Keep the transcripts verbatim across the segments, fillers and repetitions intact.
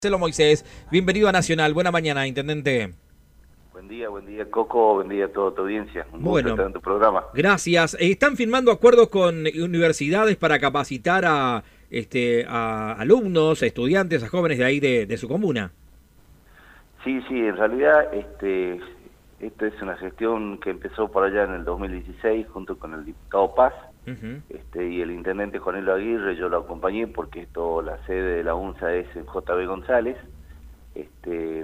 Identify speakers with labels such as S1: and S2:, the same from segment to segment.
S1: Marcelo Moisés, bienvenido a Nacional. Buena mañana, intendente.
S2: Buen día, buen día Coco, buen día a toda tu audiencia. Un gusto
S1: Bueno,
S2: estar en tu programa.
S1: gracias. Eh, ¿Están firmando acuerdos con universidades para capacitar a, este, a alumnos, a estudiantes, a jóvenes de ahí de, de su comuna?
S2: Sí, sí, en realidad este, esta es una gestión que empezó por allá en el dos mil dieciséis junto con el diputado Paz
S1: Uh-huh.
S2: este, y el intendente Juanelo Aguirre. Yo lo acompañé porque esto, la sede de la UNSA es en J B González. Este,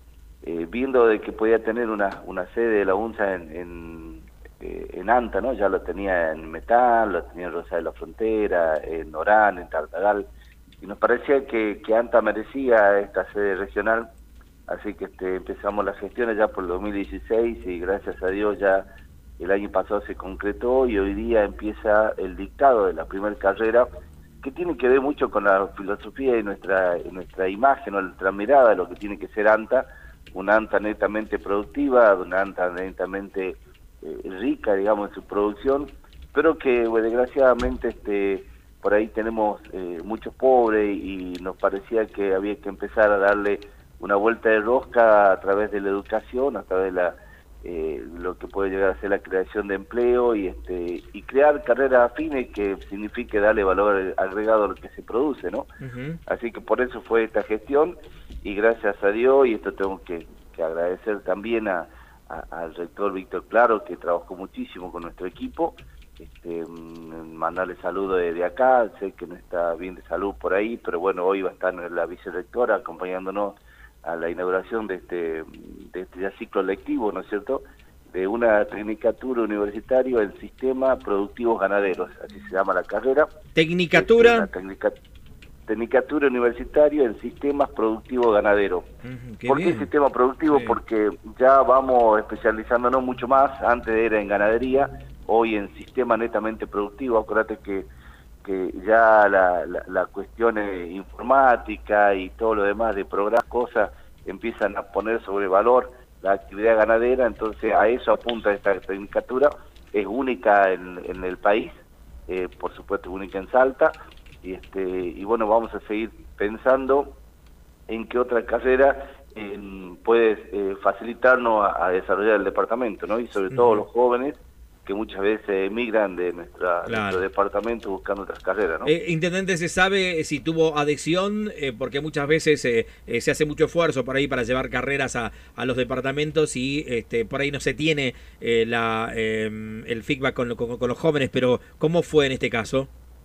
S2: eh, viendo de que podía tener una, una sede de la UNSA en, en, eh, en Anta, ¿no? Ya lo tenía en Metal, lo tenía en Rosario de la Frontera, en Orán, en Tartagal, y nos parecía que, que Anta merecía esta sede regional, así que este, empezamos las gestiones ya por el dos mil dieciséis y gracias a Dios ya el año pasado se concretó y hoy día empieza el dictado de la primera carrera, que tiene que ver mucho con la filosofía y nuestra, nuestra imagen o nuestra mirada de lo que tiene que ser ANTA, una ANTA netamente productiva, una ANTA netamente eh, rica, digamos, en su producción, pero que bueno, desgraciadamente este, por ahí tenemos eh, muchos pobres y nos parecía que había que empezar a darle una vuelta de rosca a través de la educación, a través de la Eh, lo que puede llegar a ser la creación de empleo y este y crear carreras afines que signifique darle valor agregado a lo que se produce, ¿no?
S1: Uh-huh.
S2: Así que por eso fue esta gestión y gracias a Dios, y esto tengo que, que agradecer también a, a, al rector Víctor Claro, que trabajó muchísimo con nuestro equipo, este, mandarle saludos desde acá, sé que no está bien de salud por ahí, pero bueno, hoy va a estar la vicerrectora acompañándonos a la inauguración de este, de este ya ciclo lectivo, ¿no es cierto?, de una tecnicatura universitaria en sistemas productivos ganaderos, así se llama la carrera.
S1: Tecnicatura.
S2: Este, una tecnica, tecnicatura universitaria en sistemas productivos ganaderos.
S1: Uh-huh, qué
S2: ¿Por
S1: bien.
S2: qué sistema productivo?
S1: Sí.
S2: Porque ya vamos especializándonos mucho más, antes era en ganadería, hoy en sistema netamente productivo. Acuérdate que que ya la, la, la cuestión informática y todo lo demás de programas, cosas, empiezan a poner sobre valor la actividad ganadera, entonces a eso apunta esta tecnicatura, es única en, en el país, eh, por supuesto única en Salta, y, este, y bueno, vamos a seguir pensando en qué otra carrera eh, puede eh, facilitarnos a, a desarrollar el departamento, ¿no? Y sobre todo
S1: Uh-huh.
S2: los jóvenes, que muchas veces emigran de nuestra,
S1: Claro.
S2: nuestro departamento buscando otras carreras, ¿no?
S1: Eh, intendente, ¿se sabe si tuvo adhesión? Eh, porque muchas veces eh, eh, se hace mucho esfuerzo por ahí para llevar carreras a, a los departamentos y este, por ahí no se tiene eh, la, eh, el feedback con, con, con los jóvenes, pero ¿cómo fue en este caso?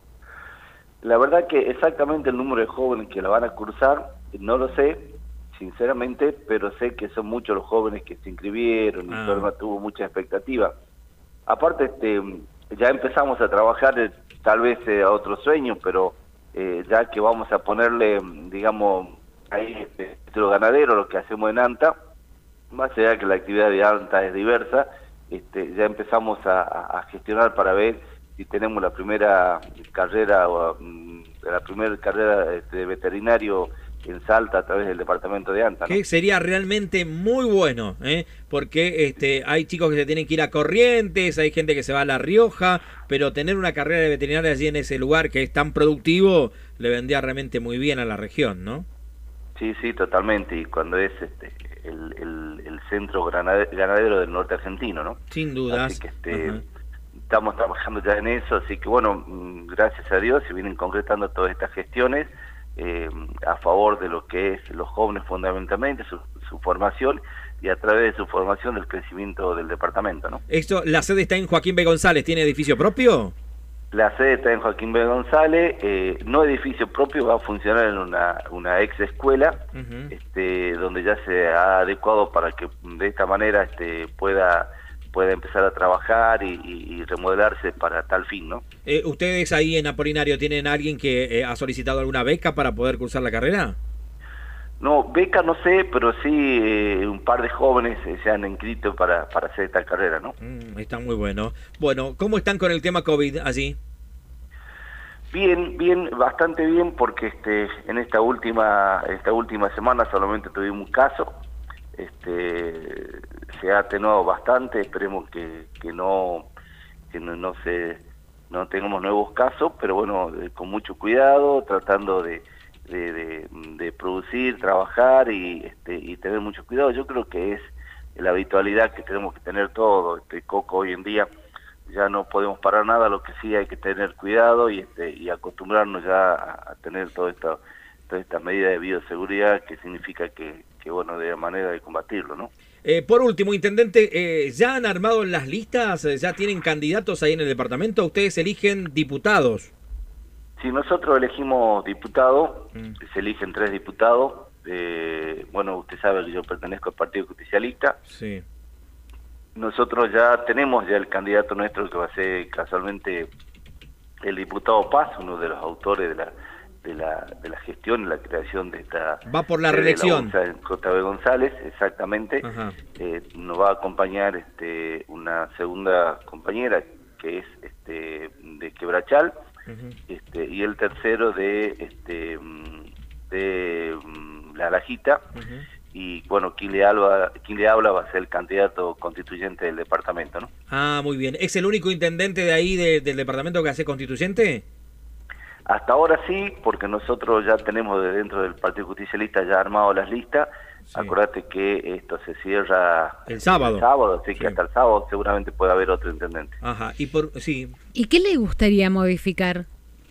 S2: La verdad que exactamente el número de jóvenes que la van a cursar, no lo sé, sinceramente, pero sé que son muchos los jóvenes que se inscribieron y
S1: Ah.
S2: todo demás, tuvo mucha expectativa. Aparte, este, ya empezamos a trabajar eh, tal vez eh, a otro sueño, pero eh, ya que vamos a ponerle, digamos, ahí este, lo ganadero, lo que hacemos en ANTA, más allá que la actividad de ANTA es diversa, este, ya empezamos a, a gestionar para ver si tenemos la primera carrera, o, um, la primera carrera este, de veterinario en Salta a través del departamento de ANTA, ¿no?
S1: Que sería realmente muy bueno, ¿eh? Porque este, hay chicos que se tienen que ir a Corrientes, hay gente que se va a La Rioja, pero tener una carrera de veterinaria allí en ese lugar que es tan productivo le vendría realmente muy bien a la región, ¿no?
S2: Sí, sí, totalmente, y cuando es este el, el, el centro ganadero del norte argentino, ¿no?
S1: Sin dudas.
S2: Así que este,
S1: uh-huh.
S2: estamos trabajando ya en eso, así que bueno, gracias a Dios se vienen concretando todas estas gestiones eh, a favor de lo que es los jóvenes fundamentalmente, su, su formación y a través de su formación del crecimiento del departamento, ¿no?
S1: Esto, la sede está en Joaquín B. González, ¿tiene edificio propio?
S2: La sede está en Joaquín B. González, eh, no edificio propio, va a funcionar en una, una ex escuela, uh-huh. este, donde ya se ha adecuado para que de esta manera este, pueda, pueda empezar a trabajar y, y, y remodelarse para tal fin, ¿no?
S1: Eh, ¿Ustedes ahí en Apolinario tienen alguien que eh, ha solicitado alguna beca para poder cursar la carrera?
S2: No, beca no sé, pero sí eh, un par de jóvenes eh, se han inscrito para, para hacer esta carrera, ¿no?
S1: Mm, está muy bueno. Bueno, ¿cómo están con el tema COVID allí?
S2: Bien, bien, bastante bien, porque este, en esta última, esta última semana solamente tuvimos un caso, este, se ha atenuado bastante, esperemos que, que no, que no, no se, no tengamos nuevos casos, pero bueno, eh, con mucho cuidado, tratando de de, de, de producir, trabajar y, este, y tener mucho cuidado. Yo creo que es la habitualidad que tenemos que tener todo. Este, Coco, hoy en día ya no podemos parar nada, lo que sí hay que tener cuidado y, este, y acostumbrarnos ya a, a tener todo esto, toda esta medida de bioseguridad, que significa que, que bueno, de manera de combatirlo, ¿no?
S1: Eh, por último, intendente, eh, ¿ya han armado las listas? ¿Ya tienen candidatos ahí en el departamento? ¿Ustedes eligen diputados?
S2: Sí, nosotros elegimos diputados, mm. se eligen tres diputados. Eh, bueno, usted sabe que yo pertenezco al Partido Justicialista.
S1: Sí.
S2: Nosotros ya tenemos ya el candidato nuestro, que va a ser casualmente el diputado Paz, uno de los autores de la de la de la gestión y la creación de esta...
S1: Va por la reelección.
S2: La J B González, exactamente. Eh, nos va a acompañar este una segunda compañera, que es este de Quebrachal, uh-huh. este y el tercero de este de La Lajita. Uh-huh. Y bueno, quien le, habla, quien le habla va a ser el candidato constituyente del departamento, ¿no?
S1: Ah, muy bien. ¿Es el único intendente de ahí de, del departamento que hace constituyente?
S2: Hasta ahora sí, porque nosotros ya tenemos de dentro del Partido Justicialista ya armado las listas. Sí. Acordate que esto se cierra
S1: el sábado,
S2: el sábado así
S1: sí.
S2: que hasta el sábado seguramente puede haber otro intendente.
S1: Ajá, y por sí.
S3: ¿Y qué le gustaría modificar?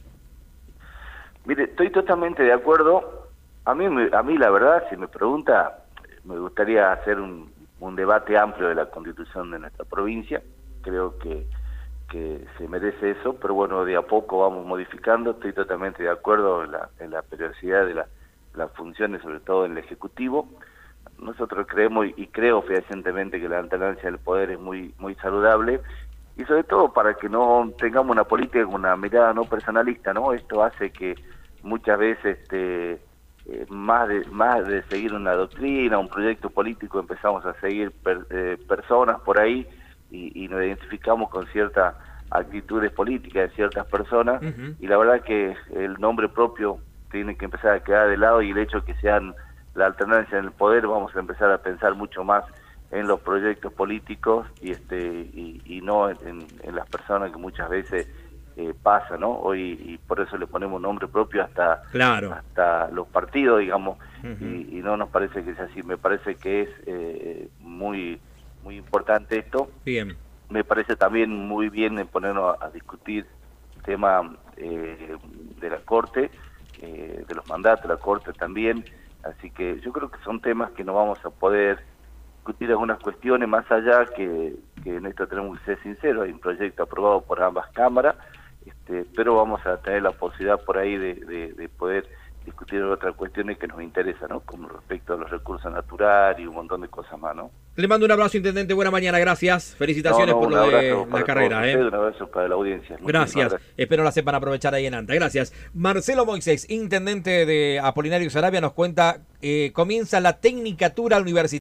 S2: Mire, estoy totalmente de acuerdo. A mí, a mí la verdad, si me pregunta, me gustaría hacer un, un debate amplio de la Constitución de nuestra provincia. Creo que que se merece eso, pero bueno, de a poco vamos modificando. Estoy totalmente de acuerdo en la, en la periodicidad de la, las funciones, sobre todo en el Ejecutivo. Nosotros creemos y creo fehacientemente que la alternancia del poder es muy muy saludable, y sobre todo para que no tengamos una política con una mirada no personalista, ¿no? Esto hace que muchas veces este eh, más de más de seguir una doctrina, un proyecto político, empezamos a seguir per, eh, personas por ahí, y, y nos identificamos con ciertas actitudes políticas de ciertas personas. Uh-huh. Y la verdad que el nombre propio tiene que empezar a quedar de lado, y el hecho de que sean la alternancia en el poder, vamos a empezar a pensar mucho más en los proyectos políticos y este y, y no en, en las personas que muchas veces eh, pasa, ¿no? Hoy, y por eso le ponemos nombre propio hasta
S1: claro.
S2: hasta los partidos, digamos. Uh-huh. y, y no nos parece que sea así. Me parece que es eh, muy muy importante esto.
S1: Bien.
S2: Me parece también muy bien ponernos a, a discutir el tema eh, de la Corte, eh, de los mandatos de la Corte también. Así que yo creo que son temas que no vamos a poder discutir algunas cuestiones más allá, que, que en esto tenemos que ser sinceros. Hay un proyecto aprobado por ambas cámaras, este, pero vamos a tener la posibilidad por ahí de, de, de poder discutir otras cuestiones que nos interesan, ¿no? Como respecto a los recursos naturales y un montón de cosas más, ¿no?
S1: Le mando un abrazo, intendente. Buena mañana, gracias. Felicitaciones no, no, por lo de la carrera. ¿eh?
S2: Un abrazo para la audiencia.
S1: Gracias. gracias. Espero la sepan aprovechar ahí en Anta. Gracias. Marcelo Moisés, intendente de Apolinario Saravia, nos cuenta, eh, comienza la Tecnicatura Universitaria.